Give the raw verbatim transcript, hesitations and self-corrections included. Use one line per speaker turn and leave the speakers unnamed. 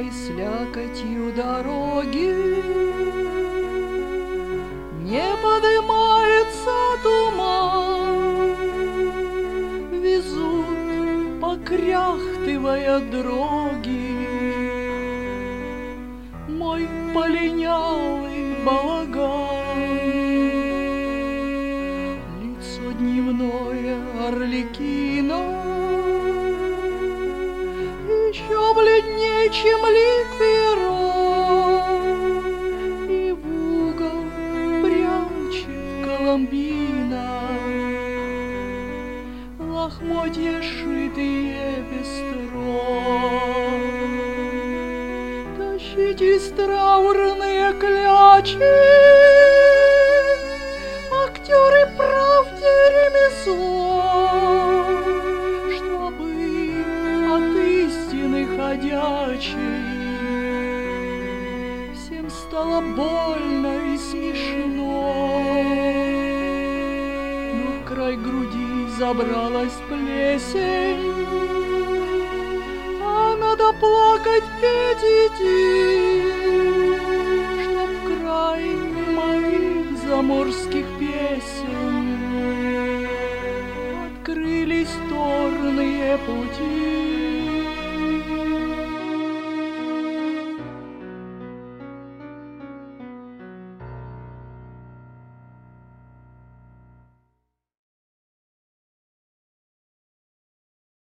и слякотью дороги. Не подымается туман, везут, покряхтывая дроги, мой полинялый балаган. Лицо дневное Арлекина еще бледней, чем лик перо, и в угол прячет Коломбина лохмотья, шитые пестро. Тащитесь, траурные клячи, актеры, правде ремесло, чтобы от истины ходячей всем стало больно и смешно. Но в край груди забралась плесень, а надо плакать, петь идти.